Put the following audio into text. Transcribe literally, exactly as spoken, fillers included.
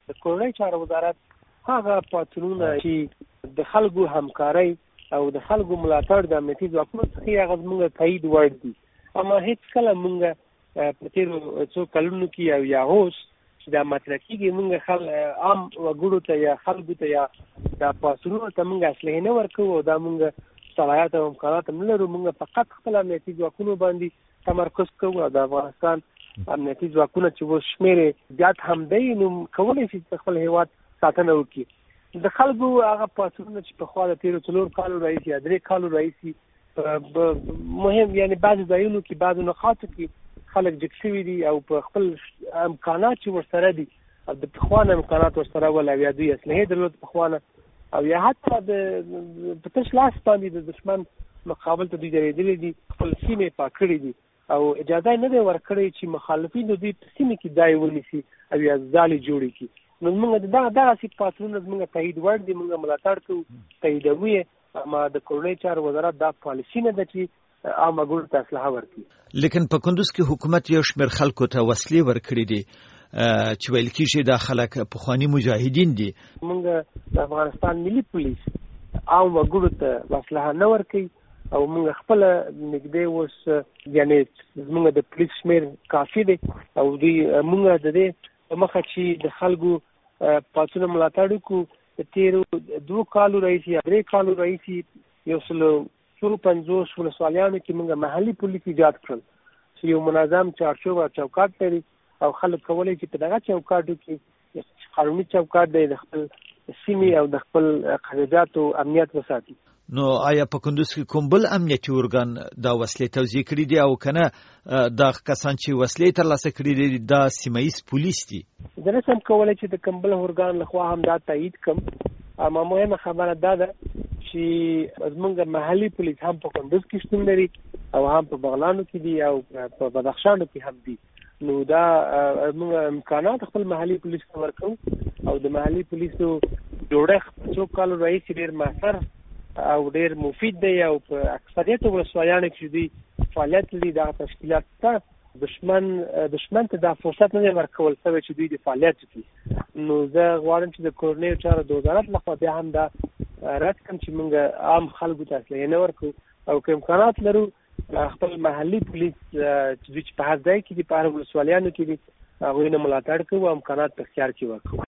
د کورنۍ چارو وزارت هغه پاڅونونه چې د خلکو همکارۍ او د خلکو ملاتړ د امنیتي ځواکونو څخه هغه زموږ تایید وړ دي. اما هیڅ کله موږ په تېرو څو کلونو کې او یا اوس چې دا مطرح کېږي موږ خل عام وګړو ته یا خلکو ته یا دا پاڅونونو ته موږ اسلحې نه ورکوو او دا موږ صلاحیت او امکانات هم نه لرو. موږ فقط خپل امنیتي ځواکونو باندې تمرکز کوو او د افغانستان امنیتي ځواکونه چې اوس شمېر زیات هم دی نو کولی شي چې خپل هېواد ساتنه وکړي. د خلکو هغه پاڅونونه چې پخوا د تېرو څلور کالو راهیسې یا درې کالو راهیسې مهم یعنې بعضو ځایونو کې بعضو نقاطو کې خلک جګ شوي دي او په خپل امکانات چې ورسره دي او د پخوا نه امکانات ورسره ول او یا دوی اسلحې درلود پخوا نه او یا حتی د په تش لاس باندې د دښمن مقابل ته دوی درېدلي دي خپل سیمې پاک کړي دي او اجازه نه دی ورکړی چې مخالفین د دوی په سیمې کې ځای ونیسي او یا ځالې جوړې کړي. نو موږ دغه دغسې پاڅونونه زموږ تایید وړ دي، موږ ملاتړ کوو، تاییدوو یې. اما د کورنۍ چارو وزارت دا پالیسي نه ده چې عام وګړو ته اسلحه ورکړي. لیکن په کندوز کې حکومت یو شمېر خلکو ته وسلې ورکړي دي چې ویل کېږي دا خلک پخواني مجاهدین دي. موږ د افغانستان ملي پولیس عام وګړو ته اسلحه نه ورکوي او موږ خپله نږدې اوس یعنې زموږ د پولیس شمېر کافي دی او دوی موږ د دې په مخه چې د خلکو پاڅونه ملاتړ وکړو. د تېرو دوو کالو راهیسې یا درې کالو راهیسې یو سلو څلور پنځوس ولسوالیانو کې موږ محلي پولیس ایجاد کړل چې یو منظم چارچوب او چوکاټ لري او خلک کولی چې په دغه چوکاټو کې قانوني چوکاټ دی د خپل سیمې او د خپل قراردادو امنیت وساتي. نو آیا په کندوز کې کوم بل امنیتي ارګان دا وسلې توزیع کړي دي او کنه دا کسان چې وسلې ترلاسه کړي دي دا سیمه ییز پولیس دي؟ زه نشم کولی چې د کوم بل ارګان لخوا هم دا تایید کړم، اما مهمه خبره دا ده چې زموږ محلي پولیس هم په کندوز کې شتون لري او هم په بغلانو کې دي او په بدخشانو کې هم دي. نو دا موږ امکانات خپل محلي پولیس ته ورکوو او د محلي پولیسو جوړښت څو کالو راهیسې ډېر موثر او ډېر مفید دی او په اکثریت ولسوالیانو کې دوی فعالیت لري. دغه تشکیلات ته دشمن دشمن ته دا فرصت نه دی ورکول شوی چې دوی د فعالیت وکړي. نو زه غواړم چې د کورنیو چارو د وزارت لخوا بیا هم دا رد کړم چې موږ عام خلکو ته اسلحې نه ورکوو او که امکانات لرو خپل محلي پولیس چې دوی چې په هر ځای کې دي په هر ولسوالیانو کې دي هغوی نه ملاتړ کوو او امکانات په اختیار کې ورکوو.